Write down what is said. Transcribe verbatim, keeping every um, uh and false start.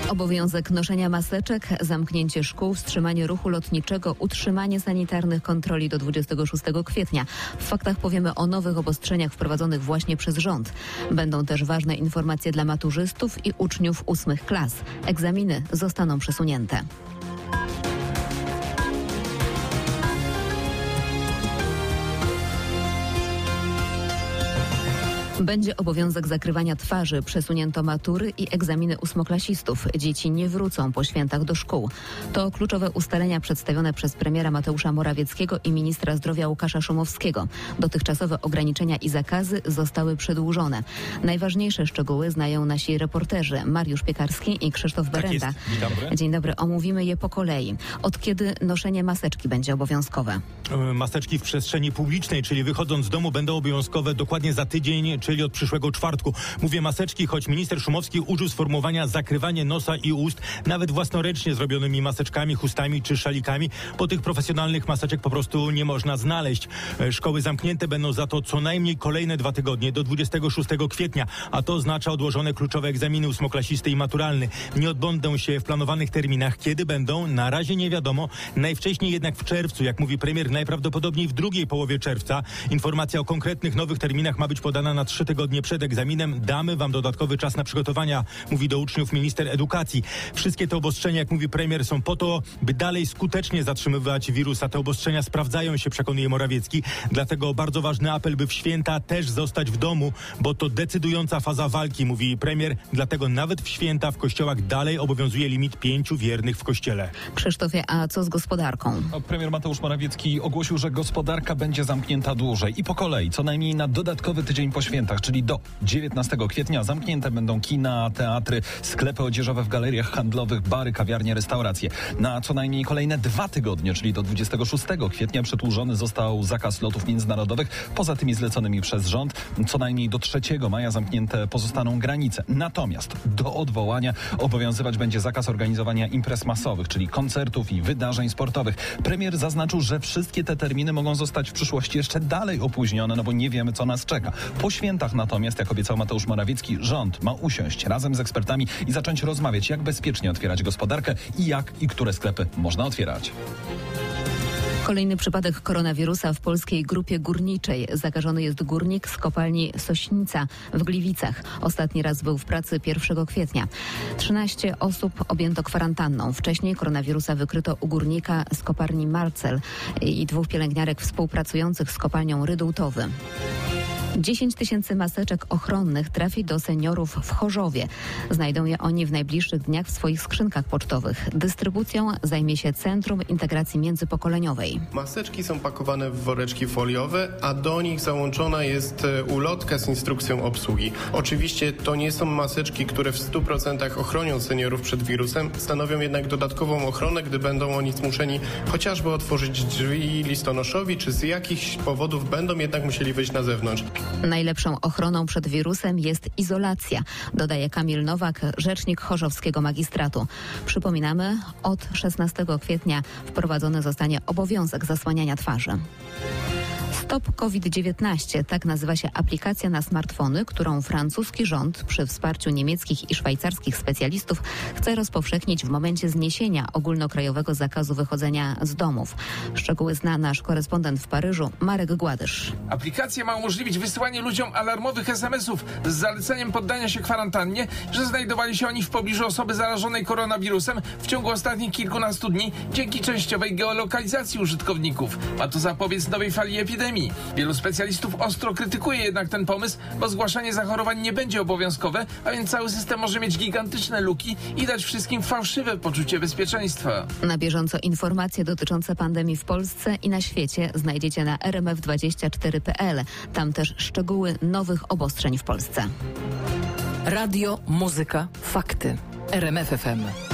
Obowiązek noszenia maseczek, zamknięcie szkół, wstrzymanie ruchu lotniczego, utrzymanie sanitarnych kontroli do dwudziestego szóstego kwietnia. W faktach powiemy o nowych obostrzeniach wprowadzonych właśnie przez rząd. Będą też ważne informacje dla maturzystów i uczniów ósmych klas. Egzaminy zostaną przesunięte. Będzie obowiązek zakrywania twarzy, przesunięto matury i egzaminy ósmoklasistów. Dzieci nie wrócą po świętach do szkół. To kluczowe ustalenia przedstawione przez premiera Mateusza Morawieckiego i ministra zdrowia Łukasza Szumowskiego. Dotychczasowe ograniczenia i zakazy zostały przedłużone. Najważniejsze szczegóły znają nasi reporterzy Mariusz Piekarski i Krzysztof Berenda. Tak jest. Dzień dobry. Dzień dobry. Omówimy je po kolei. Od kiedy noszenie maseczki będzie obowiązkowe? Maseczki w przestrzeni publicznej, czyli wychodząc z domu, będą obowiązkowe dokładnie za tydzień, czyli od przyszłego czwartku. Mówię maseczki, choć minister Szumowski użył sformułowania zakrywanie nosa i ust, nawet własnoręcznie zrobionymi maseczkami, chustami czy szalikami, bo tych profesjonalnych maseczek po prostu nie można znaleźć. Szkoły zamknięte będą za to co najmniej kolejne dwa tygodnie, do dwudziestego szóstego kwietnia, a to oznacza odłożone kluczowe egzaminy ósmoklasisty i maturalny. Nie odbędą się w planowanych terminach. Kiedy będą? Na razie nie wiadomo. Najwcześniej jednak w czerwcu, jak mówi premier, najprawdopodobniej w drugiej połowie czerwca. Informacja o konkretnych nowych terminach ma być podana na trzy tygodnie przed egzaminem. Damy wam dodatkowy czas na przygotowania, mówi do uczniów minister edukacji. Wszystkie te obostrzenia, jak mówi premier, są po to, by dalej skutecznie zatrzymywać wirusa. Te obostrzenia sprawdzają się, przekonuje Morawiecki. Dlatego bardzo ważny apel, by w święta też zostać w domu, bo to decydująca faza walki, mówi premier. Dlatego nawet w święta w kościołach dalej obowiązuje limit pięciu wiernych w kościele. Krzysztofie, a co z gospodarką? No, premier Mateusz Morawiecki ogłosił, że gospodarka będzie zamknięta dłużej i po kolei, co najmniej na dodatkowy tydzień po świętach, czyli do dziewiętnastego kwietnia. Zamknięte będą kina, teatry, sklepy odzieżowe w galeriach handlowych, bary, kawiarnie, restauracje. Na co najmniej kolejne dwa tygodnie, czyli do dwudziestego szóstego kwietnia przedłużony został zakaz lotów międzynarodowych, poza tymi zleconymi przez rząd. Co najmniej do trzeciego maja zamknięte pozostaną granice. Natomiast do odwołania obowiązywać będzie zakaz organizowania imprez masowych, czyli koncertów i wydarzeń sportowych. Premier zaznaczył, że wszystkie te terminy mogą zostać w przyszłości jeszcze dalej opóźnione, no bo nie wiemy, co nas czeka. Po świętach natomiast, jak obiecał Mateusz Morawiecki, rząd ma usiąść razem z ekspertami i zacząć rozmawiać, jak bezpiecznie otwierać gospodarkę i jak i które sklepy można otwierać. Kolejny przypadek koronawirusa w polskiej grupie górniczej. Zakażony jest górnik z kopalni Sośnica w Gliwicach. Ostatni raz był w pracy pierwszego kwietnia. trzynaście osób objęto kwarantanną. Wcześniej koronawirusa wykryto u górnika z kopalni Marcel i dwóch pielęgniarek współpracujących z kopalnią Rydułtowy. dziesięć tysięcy maseczek ochronnych trafi do seniorów w Chorzowie. Znajdą je oni w najbliższych dniach w swoich skrzynkach pocztowych. Dystrybucją zajmie się Centrum Integracji Międzypokoleniowej. Maseczki są pakowane w woreczki foliowe, a do nich załączona jest ulotka z instrukcją obsługi. Oczywiście to nie są maseczki, które w stu procentach ochronią seniorów przed wirusem, stanowią jednak dodatkową ochronę, gdy będą oni zmuszeni chociażby otworzyć drzwi listonoszowi, czy z jakichś powodów będą jednak musieli wyjść na zewnątrz. Najlepszą ochroną przed wirusem jest izolacja, dodaje Kamil Nowak, rzecznik chorzowskiego magistratu. Przypominamy, od szesnastego kwietnia wprowadzony zostanie obowiązek zasłaniania twarzy. Stop COVID dziewiętnaście, tak nazywa się aplikacja na smartfony, którą francuski rząd przy wsparciu niemieckich i szwajcarskich specjalistów chce rozpowszechnić w momencie zniesienia ogólnokrajowego zakazu wychodzenia z domów. Szczegóły zna nasz korespondent w Paryżu, Marek Gładysz. Aplikacja ma umożliwić wysyłanie ludziom alarmowych es em esów z zaleceniem poddania się kwarantannie, że znajdowali się oni w pobliżu osoby zarażonej koronawirusem w ciągu ostatnich kilkunastu dni dzięki częściowej geolokalizacji użytkowników. Ma to zapobiec nowej fali epidemii. Wielu specjalistów ostro krytykuje jednak ten pomysł, bo zgłaszanie zachorowań nie będzie obowiązkowe, a więc cały system może mieć gigantyczne luki i dać wszystkim fałszywe poczucie bezpieczeństwa. Na bieżąco informacje dotyczące pandemii w Polsce i na świecie znajdziecie na er em ef dwadzieścia cztery kropka pe el. Tam też szczegóły nowych obostrzeń w Polsce. Radio, muzyka, fakty. R M F F M.